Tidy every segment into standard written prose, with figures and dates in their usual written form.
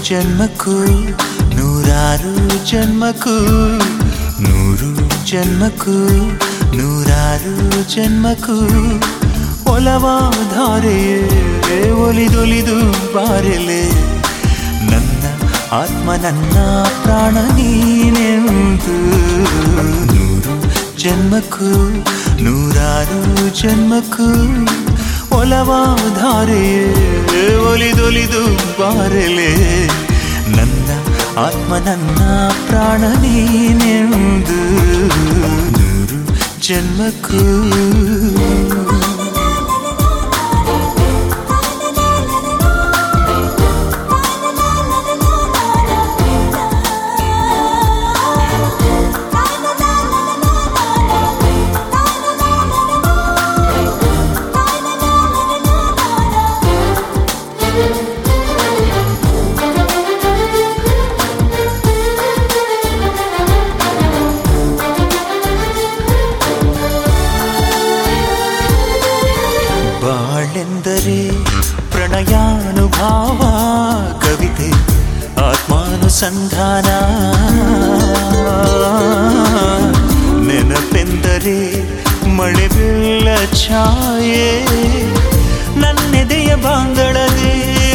ಜನ್ಮಕ್ಕೂ ನೂರಾರು ಜನ್ಮಕ್ಕೂ ನೂರು ಜನ್ಮಕ್ಕೂ ನೂರಾರು ಜನ್ಮಕ್ಕೂ ಒಲವಾಧಾರೆಯೇ ಒಲಿದೊಲಿದು ಬಾರೆಲೆ ನನ್ನ ಆತ್ಮ ನನ್ನ ಪ್ರಾಣ ನೀನೆಂದು ನೂರು ಜನ್ಮಕ್ಕೂ ನೂರಾರು ಜನ್ಮಕ್ಕೂ ಒಲವಾಧಾರೆಯೇ ಒಲಿದೊಲಿದು ಬಾರೆಲೆ ನನ್ನ ಆತ್ಮ ನನ್ನ ಪ್ರಾಣ ನೀನೆಂದು ನೂರು ಜನ್ಮಕ್ಕೂ ಬಾಳೆಂದರೆ ಪ್ರಣಯಾನುಭಾವ ಕವಿತೆ ಆತ್ಮಾನುಸಂಧಾನ ನೆನಪೆಂದರೆ ಮಳೆ ಬೆಲ್ಲ ಛಾಯೆ ನನ್ನೆದೆಯ ಬಾಂದಳದೆ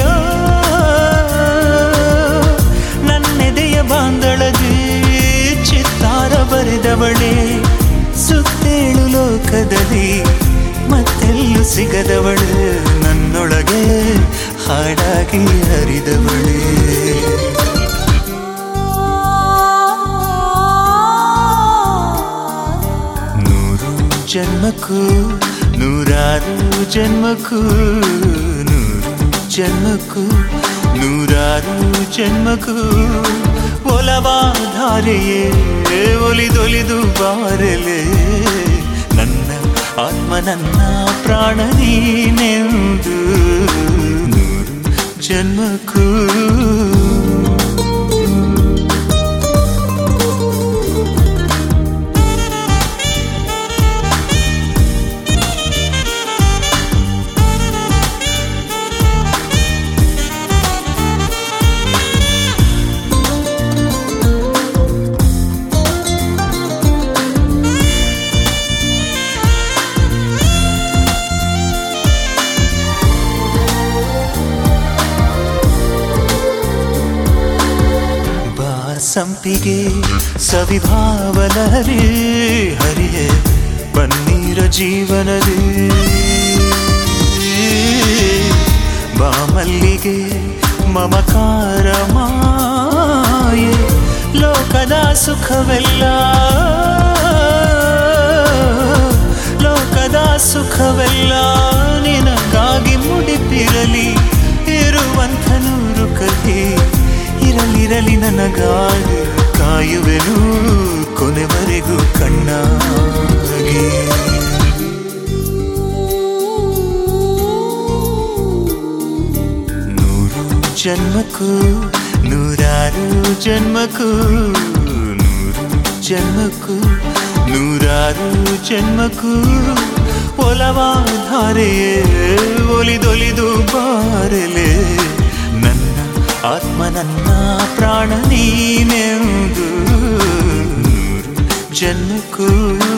ನನ್ನೆದೆಯ ಬಾಂದಳದೆ ಚಿತ್ತಾರ ಬರೆದವಳೆ ಸುತ್ತೇಳು ಲೋಕದಲ್ಲಿ ಮತ್ತೆಲ್ಲೂ ಸಿಗದವಳು ನನ್ನೊಳಗೆ ಹಾಡಾಗಿ ಹರಿದವಳೆ ನೂರು ಜನ್ಮಕ್ಕೂ ನೂರಾರು ಜನ್ಮಕ್ಕೂ ನೂರು ಜನ್ಮಕ್ಕೂ ನೂರಾರು ಜನ್ಮಕ್ಕೂ ಒಲವಾಧಾರೆಯೇ ಒಲಿದೊಲಿದು ಬಾರೆಲೆ ನನ್ನ ಆತ್ಮ ನನ್ನ ಪ್ರಾಣ ನೀನೆಂದು ನೂರು ಜನ್ಮಕ್ಕೂ ಸಂಪಿಗೆ ಸವಿಭಾವಲಹರಿ ಹರಿಯೇ ಪನ್ನೀರ ಜೀವನದಿ ಬಾಮಲ್ಲಿಗೆ ಮಮಕಾರ ಮಾಯೆ ಲೋಕದ ಸುಖವೆಲ್ಲ ಲೋಕದ ಸುಖವೆಲ್ಲ ನಿನಗಾಗಿ ಮುಡಿಪಿರಲಿ ಇರುವಂಥ ನೂರು ಕಥೆ ಇರಲಿರಲಿ ನನಗಾಗಿ ಕಾಯುವೆನು ಕೊನೆವರೆಗೂ ಕಣ್ಣಾಗಿ ನೂರು ಜನ್ಮಕ್ಕೂ ನೂರಾರು ಜನ್ಮಕ್ಕೂ ನೂರು ಜನ್ಮಕ್ಕೂ ನೂರಾರು ಜನ್ಮಕ್ಕೂ ಒಲವಾಧಾರೆಯೇ ಒಲಿದೊಲಿದು ಬಾರೆಲೆ ನನ್ನ ಆತ್ಮ ನನ್ನ ಪ್ರಾಣ ನೀನೆಂದು ನೂರು ಜನ್ಮಕ್ಕೂ